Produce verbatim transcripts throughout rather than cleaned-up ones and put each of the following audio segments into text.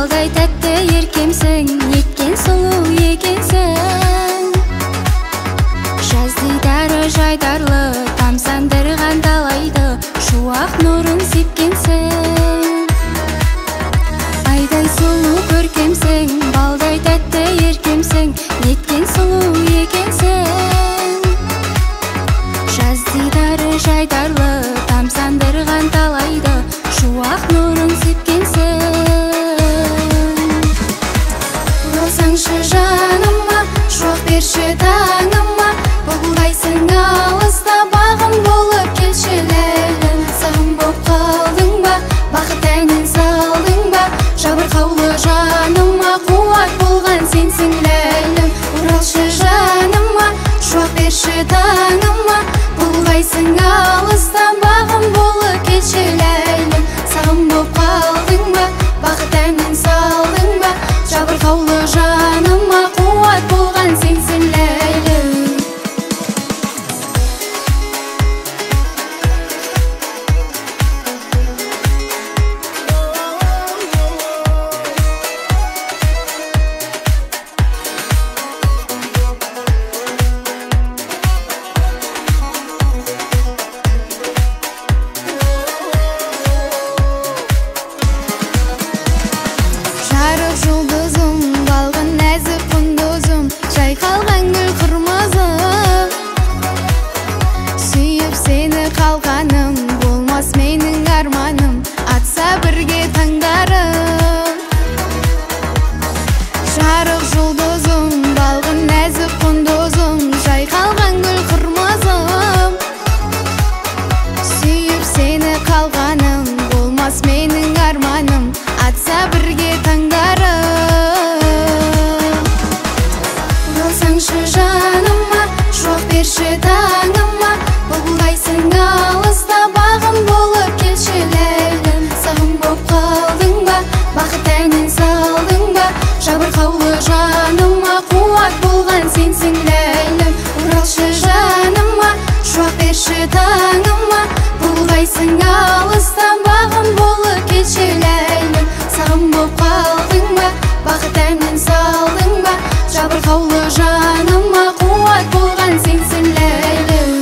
балдай тәтті еркемсің, неткен сұлу екенсің. Жаз дидары жайдарлы, тамсандырған талайды, шуақ нұрын сепкенсің. Айдай сұлу көркемсің, балдай тәтті еркемсің, неткен сұлу екенсің. Жаз дидары жайдарлы, тамсандырған талайды, шуақ нұрын сепкенсің. Оралсаңшы жаныма, шуақ берші таңыма, бұлғайсың алыста, бағым болып келші ләйлім. Сағым боп қалдың ба, бақыт әнін салдың ба, жабырқаулы жаныма, қуат болған сенсің ләйлім. Оралшы жаныма, шуақ берші таңыма, бұлғайсың алыста, бағым болып келші ләйлім. Сағым боп қалдың ба, бақыт әнін салдың ба, жабырқаулы жаныма, қуат болған сенсің ләйлім. Жарық жұлдызым, балғын нәзік құндызым, жайқалған гүл қырмызым. Сүйіп сені қалғаным, болмас менің арманым, атса бірге таңдарым. Жарық жұлдызым, балғын нәзік құндызым, жайқалған гүл қырмызым. Сүйіп сені қалғаным, болмас менің арманым, атса бірге таңдарым. Оралсаңшы жаныма, шуақ берші таңыма, бұлғайсың алыста, бағым болып келші ләйлім. Сағым боп қалдың ба, бақыт әнін салдың ба, жабырқаулы жаныма, қуат болған сенсің ләйлім. Оралшы жаныма, шуақ берші таңыма, бұлғайсың алыста, бағым болып келші ләйлім. Сағым боп қалдың ба, бақыт әнін салдың ба, жабырқаулы жаныма, қуат болған сенсің ләйлім.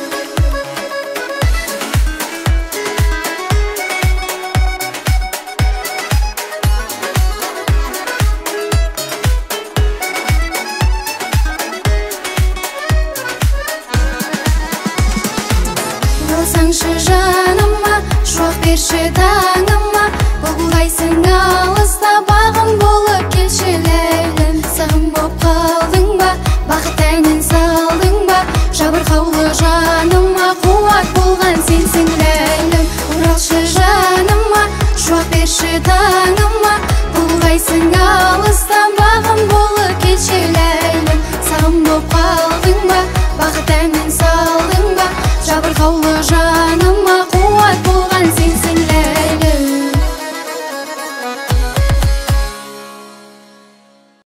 Оралсаңшы жаныма, шуақ берші таңыма, бұлғайсың алыста, бағым болып келші ләйлім. Сағым боп қалдың ба, бақыт әнін салдың ба, жабырқаулы жаныма, қуат болған сенсің ләйлім. Оралшы жаныма, шуақ берші таңыма, бұлғайсың алыста,